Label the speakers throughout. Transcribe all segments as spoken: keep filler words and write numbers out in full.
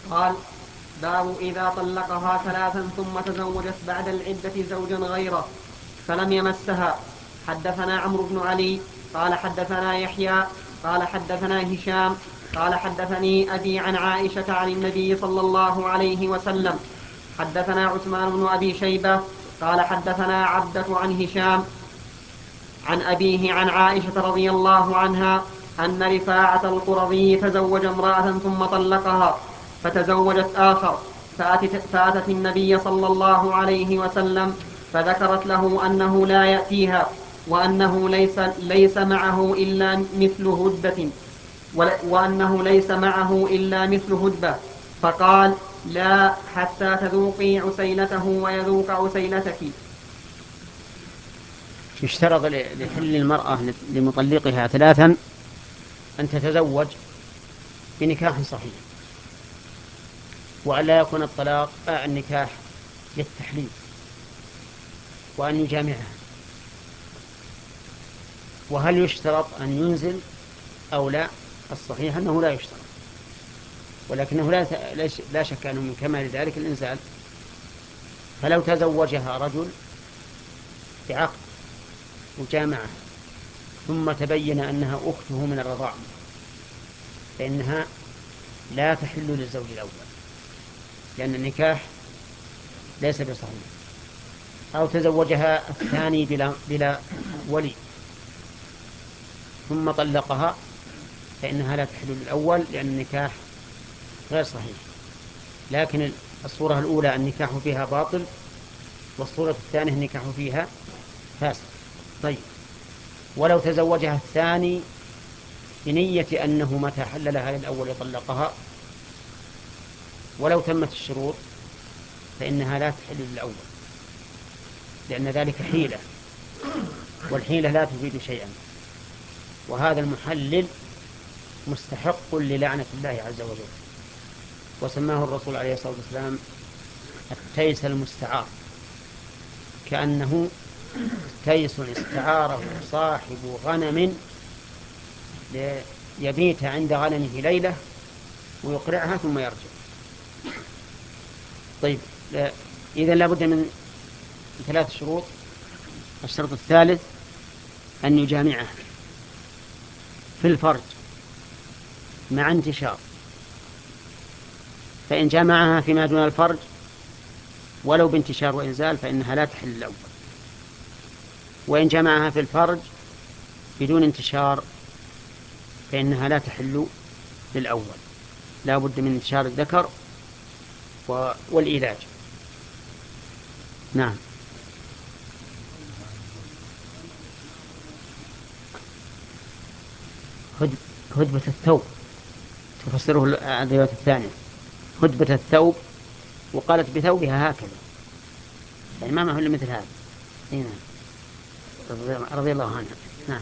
Speaker 1: قال: باب إذا طلقها ثلاثا ثم تزوجت بعد العدة زوجا غيره فلم يمسها. حدثنا عمرو بن علي قال حدثنا يحيى قال حدثنا هشام قال حدثني أبي عن عائشة عن النبي صلى الله عليه وسلم. حدثنا عثمان بن أبي شيبة قال حدثنا عبدة عن هشام عن أبيه عن عائشة رضي الله عنها أن رفاعة القرظي تزوج امرأة ثم طلقها فتزوجت آخر، فأتت, فأتت النبي صلى الله عليه وسلم فذكرت له أنه لا يأتيها وأنه ليس, ليس معه إلا مثل هدبة وأنه ليس معه إلا مثل هدبة، فقال: لا حتى تذوقي عسيلته ويذوق عسيلتك.
Speaker 2: يشترط لحل المرأة لمطلقها ثلاثا أن تتزوج بنكاح صحيح، وأن لا يكون الطلاق آه النكاح للتحليل، وأن يجامعها. وهل يشترط أن ينزل أو لا؟ الصحيح أنه لا يشترط، ولكنه لا, لا شك أنه من كمال ذلك الإنزال. فلو تزوجها رجل بعقد وجامعه ثم تبين أنها أخته من الرضاعة فإنها لا تحل للزوج الأول، لأن النكاح ليس بصحيح. أو تزوجها الثاني بلا, بلا ولي ثم طلقها فإنها لا تحل للأول، لأن النكاح غير صحيح. لكن الصورة الأولى النكاح فيها باطل، والصورة الثانية النكاح فيها فاسد. طيب، ولو تزوجها الثاني بنية أنه متى حل لها للأول يطلقها، ولو تمت الشروط فإنها لا تحل للأول، لأن ذلك حيلة، والحيلة لا تفيد شيئا. وهذا المحلل مستحق للعنة الله عز وجل، وسماه الرسول عليه الصلاة والسلام التيس المستعار، كأنه تيس استعاره صاحب غنم ليبيت عند غنمه ليلة ويقرعها ثم يرجع. طيب، إذن لابد من ثلاث شروط. الشرط الثالث أن يجامعها في الفرج مع انتشار، فإن جامعها فيما دون الفرج ولو بانتشار وإنزال فإنها لا تحل الأول، وإن جامعها في الفرج بدون انتشار فإنها لا تحل للأول، لا بد من انتشار الذكر والإيلاج. نعم. هدبة الثوب تفسره الرواية الثانية، هدبة الثوب، وقالت بثوبها هكذا، يعني ما هو إلا مثل هذا. نعم، رضي الله عنها. نعم.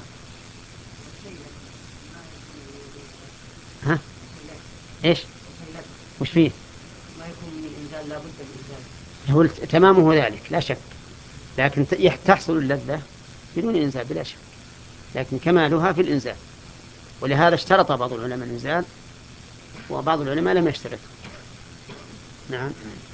Speaker 2: ها؟ إيش؟ وش فيه؟
Speaker 1: ما يكون من الإنزال لا بد الإنزال.
Speaker 2: هو تمامه ذلك لا شك، لكن تحصل اللذة بدون إنزال بلا شك، لكن كمالها في الإنزال. ولهذا اشترط بعض العلماء الإنزال وبعض العلماء لم يشترط. نعم.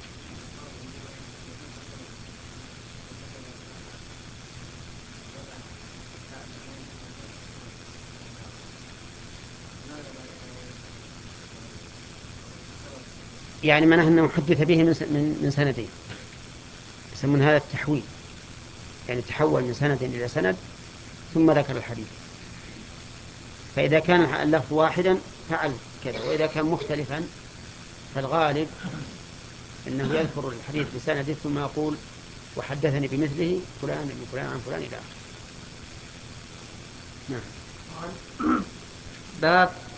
Speaker 2: يعني معناه أنه حدث به من سندين، يسمون هذا التحويل، يعني تحول من سند إلى سند ثم ذكر الحديث. فإذا كان اللفظ واحدا فعل كذا، وإذا كان مختلفا فالغالب أنه يذكر الحديث بسنده ثم يقول وحدثني بمثله فلان من فلان عن فلان إلى آخره. نعم.
Speaker 1: باب